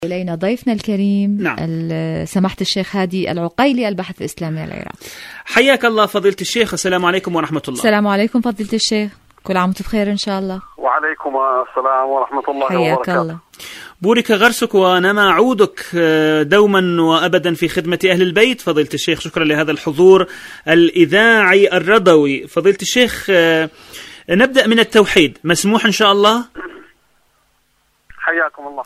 إلينا ضيفنا الكريم نعم. سماحة الشيخ هادي العقيلي الباحث الإسلامي العراقي. حياك الله فضيلة الشيخ، السلام عليكم ورحمة الله. السلام عليكم فضيلة الشيخ، كل عام وانتم بخير إن شاء الله. وعليكم السلام ورحمة الله حياك وبركاته. الله. بورك غرسك ونما عودك دوما وأبدا في خدمة أهل البيت فضيلة الشيخ. شكرا لهذا الحضور الإذاعي الرضوي. فضيلة الشيخ، نبدأ من التوحيد، مسموح إن شاء الله؟ حياكم الله.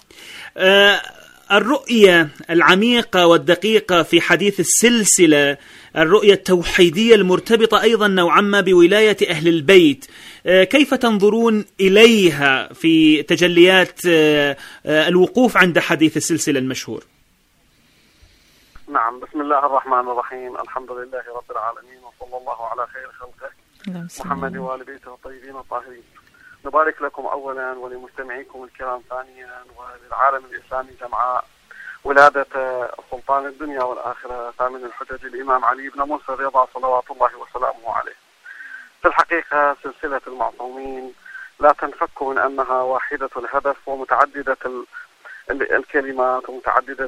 الرؤية العميقة والدقيقة في حديث السلسلة، الرؤية التوحيدية المرتبطة أيضا نوعا ما بولاية أهل البيت، كيف تنظرون إليها في تجليات الوقوف عند حديث السلسلة المشهور؟ نعم، بسم الله الرحمن الرحيم، الحمد لله رب العالمين، وصلى الله على خير خلقه محمد وآل بيته الطيبين الطاهرين. نبارك لكم أولا ولمستمعيكم الكرام ثانيا وللعالم الإسلامي جمعاء ولادة سلطان الدنيا والآخرة ثامن الحجج الإمام علي بن موسى الرضا صلوات الله وسلامه عليه. في الحقيقة سلسلة المعصومين لا تنفك من أنها واحدة الهدف ومتعددة الكلمات ومتعددة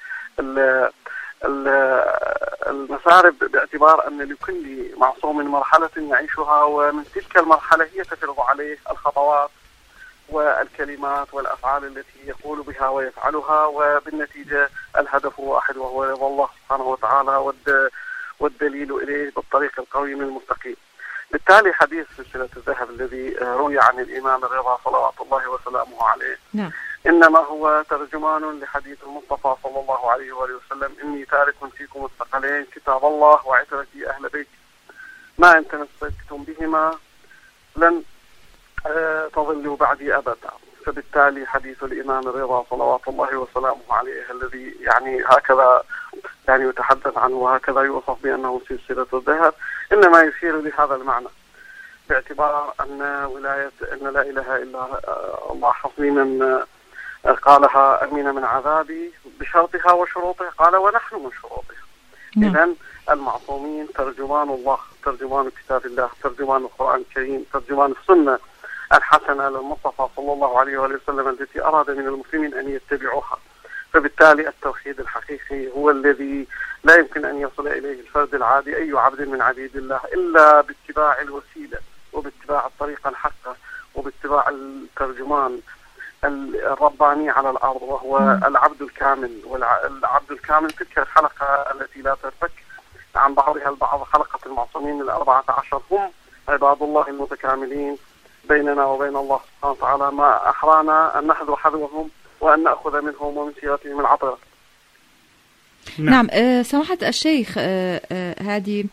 المسارب، باعتبار أن لكل معصوم مرحلة يعيشها، ومن تلك المرحلة هي تفرض عليه الخطوات والكلمات والأفعال التي يقول بها ويفعلها، وبالنتيجة الهدف واحد وهو رضا الله سبحانه وتعالى والدليل إليه بالطريق القويم المستقيم. بالتالي حديث سلسلة الذهب الذي روي عن الإمام الرضا صلوات الله وسلامه عليه نعم. إنما هو ترجمان لحديث المصطفى صلى الله عليه وآله وسلم: إني تارك فيكم الثقلين كتاب الله وعترتي أهل بيتي، ما إن تمسكتم بهما لن تضلوا بعدي أبدا. فبالتالي حديث الإمام الرضا صلوات الله وسلامه عليه الذي هكذا يتحدث عنه وهكذا يوصف بأنه سلسلة الذهب إنما يشير لهذا المعنى، باعتبار أن لا إله إلا الله حصني من قالها أمين من عذابي بشرطها وشروطها، قال ونحن من شروطها. إذن المعصومين ترجمان الله، ترجمان كتاب الله، ترجمان القرآن الكريم، ترجمان السنة الحسنة للمصطفى صلى الله عليه وسلم التي أراد من المسلمين أن يتبعوها. فبالتالي التوحيد الحقيقي هو الذي لا يمكن أن يصل إليه الفرد العادي، أي عبد من عبيد الله، إلا باتباع الوسيلة وباتباع الطريقة الحقة وباتباع الترجمان الرباني على الأرض، وهو العبد الكامل. والعبد الكامل تلك الحلقة التي لا تنفك عن بعضها البعض، حلقة المعصومين 14 هم عباد الله المتكاملين. بيننا وبين الله سبحانه وتعالى ما أحرانا أن نحذو حذوهم وأن نأخذ منهم ومن سيرتهم العطرة. نعم. سماحة الشيخ هذه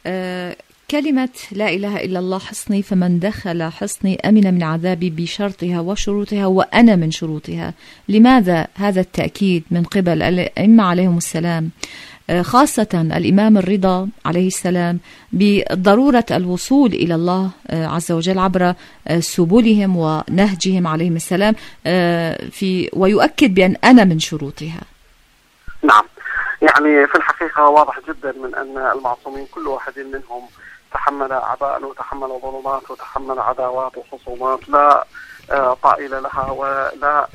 كلمة لا إله إلا الله حصني، فمن دخل حصني أمن من عذابي بشرطها وشروطها وأنا من شروطها. لماذا هذا التأكيد من قبل الأئمة عليهم السلام، خاصة الإمام الرضا عليه السلام، بضرورة الوصول إلى الله عز وجل عبر سبلهم ونهجهم عليهم السلام، ويؤكد بأن أنا من شروطها؟ نعم، يعني في الحقيقة واضح جدا من أن المعصومين كل واحد منهم تحمل أعباء وتحمل ظلمات وتحمل عداوات وخصومات لا طائل لها ولا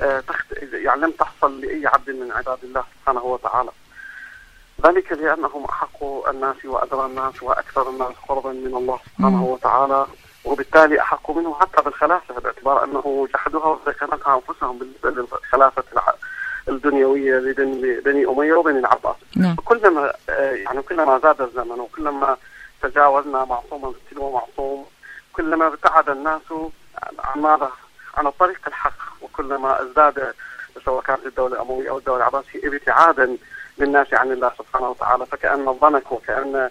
لم تحصل لأي عبد من عباد الله سبحانه وتعالى. ذلك لأنهم أحق الناس وأدرى الناس وأكثر الناس قربا من الله سبحانه وتعالى، وبالتالي أحق منه حتى بالخلافة، باعتبار أنه جحدوها وسكنتها أنفسهم بالنسبة للخلافة الدنيوية لبني أمية وبني العباس. كلما زاد الزمن وكلما تجاوزنا معصوما تلو معصوم، كلما ابتعد الناس عن الطريق الحق، وكلما ازداد سواء كانت الدولة الأموية أو الدولة العباسية ابتعادا للناس عن الله سبحانه وتعالى. فكأن الضنك وكأن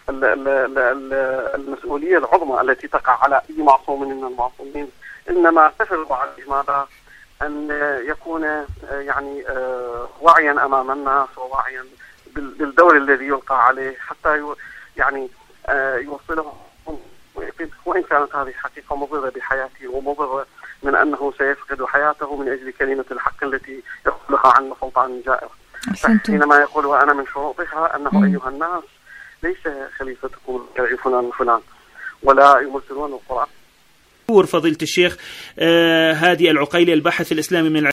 المسؤولية العظمى التي تقع على أي معصوم من المعصومين إنما تفرض عليه ماذا؟ أن يكون واعيا أمام الناس وواعيا بالدور الذي يلقى عليه حتى يوصلهم، وإن كانت هذه حقيقة مضرة بحياته ومضرة من أنه سيفقد حياته من أجل كلمة الحق التي يقولها عن سلطان جائر. حينما يقول وأنا من شروطها أنه أيها الناس ليس خليفتكم فلان وفلان ولا يمثلون القرآن. فضيلة الشيخ هادي العقيلي الباحث الإسلامي من